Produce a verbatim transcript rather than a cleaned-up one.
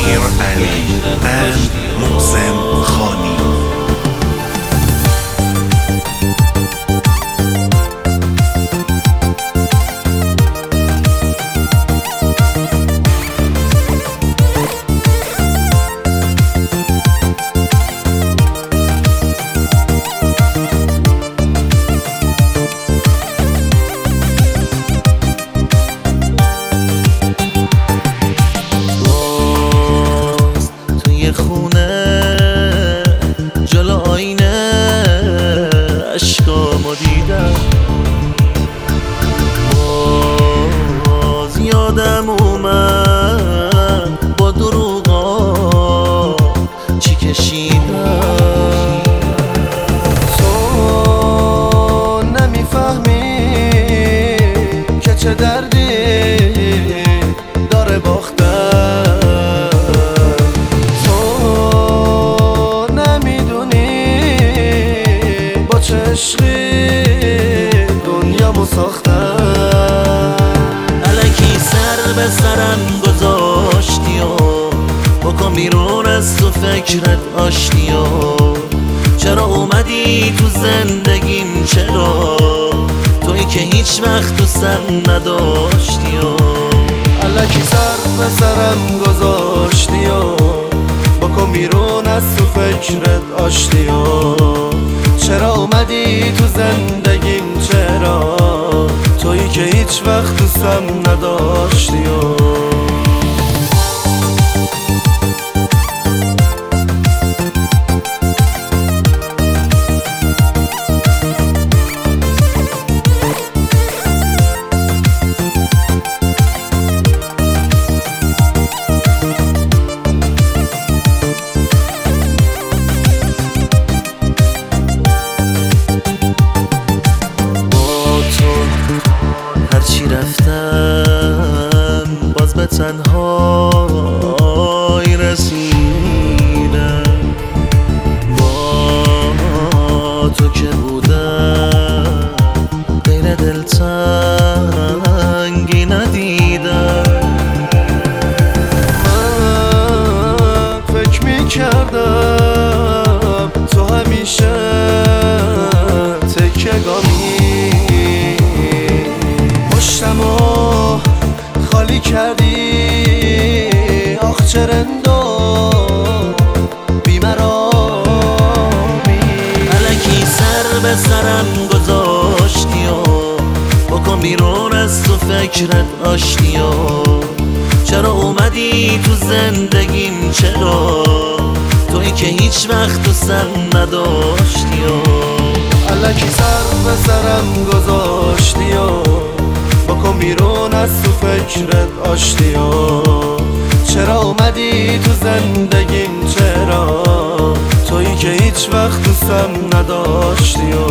امیر علی and محسن خانی. خونه جلو آینه اشکامو دیدم، باز یادم اومد با دروغا چی کشیدم. تو نمیفهمی که چه دردی داره باختن، عشقی دنیامو ساختم. الکی سر به سرم گذاشتی و بکن بیرون از تو فکرت آشتی و چرا اومدی تو زندگیم، چرا توی که هیچ وقت دوستم نداشتی و الکی سر به سرم گذاشتی و بکن بیرون از تو فکرت آشتی و چرا اومدی تو زندگیم، چرا تویی که هیچ وقت دوستم نداشتی و هرچی رفتم باز به تنهایی رسیدم، با تو که بودم غیر دلتنگی ندیدم. من فکر میکردم تو همیشه تکیه‌گامی، پشتمو خالی کردی آخ چه رندو بیمرامی. الکی سر به سرم گذاشتی و بکن بیرون از تو فکرت آشتی و چرا اومدی تو زندگیم، چرا توی که هیچ وقت دوستم نداشتی و الکی سر به سرم گذاشتی و بکن بیرون از تو فکرت آشتی و چرا اومدی تو زندگیم، چرا تویی که هیچ وقت دوستم نداشتی و